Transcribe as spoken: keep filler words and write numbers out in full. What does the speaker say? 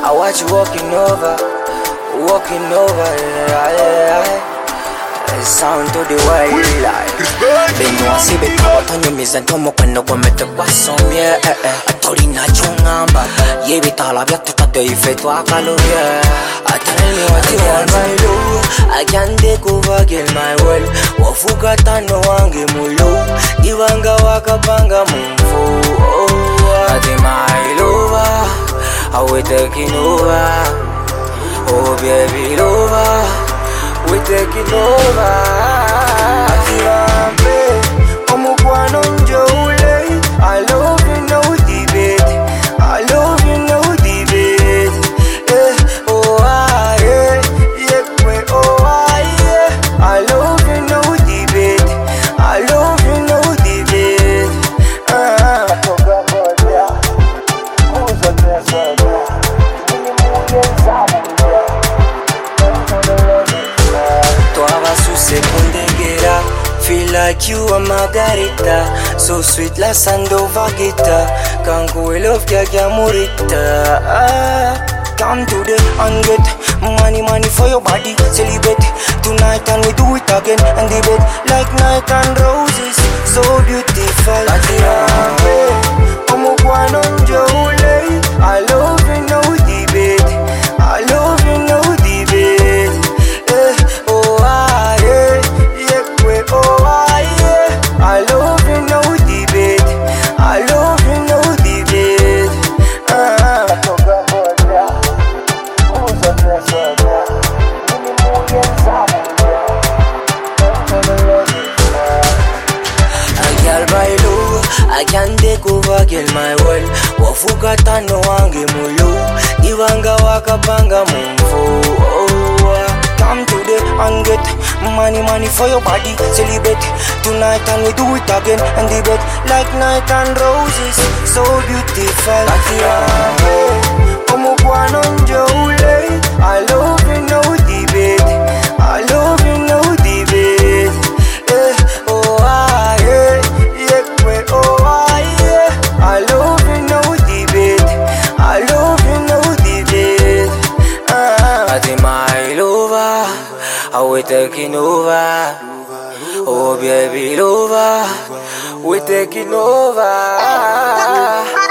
I watch you walking over, walking over, yeah, yeah, yeah. Sound to the wild life. Beno asibe kawatanyo mizantomo kweno kwa mete kwa somye. Atori na chungamba, yebi tala vya tutate ifetu akalovye. I tell me what you want my love, I can't take over girl my world. Wafuka tano wange mulo, divanga wakapanga mumfu. I tell my lover, how we taking over. Oh baby lover, we taking over. Atirambe, omukwano njole. I love you, no debate. I love you, no debate. Eh, oh ah yeah, yeah, we oh ah yeah. I love you, no debate. I love you, no debate. Ah, toka moja, kuza pesa moja. Mimi mwenye zamu. Feel like you are Margarita, so sweet la Sandova guitar. Can't go love Gaga Murita. Ah, come to the and get money, money for your body. Celebrate tonight and we do it again and debate like night and roses, so beautiful. I love you, no debate. I love you, no debate. Eh, oh ah yeah, yeah, we oh ah yeah. I love you, no debate. I love you, no debate. Ah, toka moja, kuza pesa moja. Mimi mwenye zamu. I girl by low, I can't take over girl my world. Wafuka tano wange mulo, divanga wakapanga mumfu. Come to the and get money, money for your body. Celebrate tonight and we do it again and debate like night and roses, so beautiful. Atirambe, omukwano njole. I love you, no debate. I love you, no debate. Eh, oh ah yeah, yeah, we oh ah yeah. I love you, no debate. I love you, no debate. Ah, Ati my lover, how we taking over. Oh baby lover, we taking over.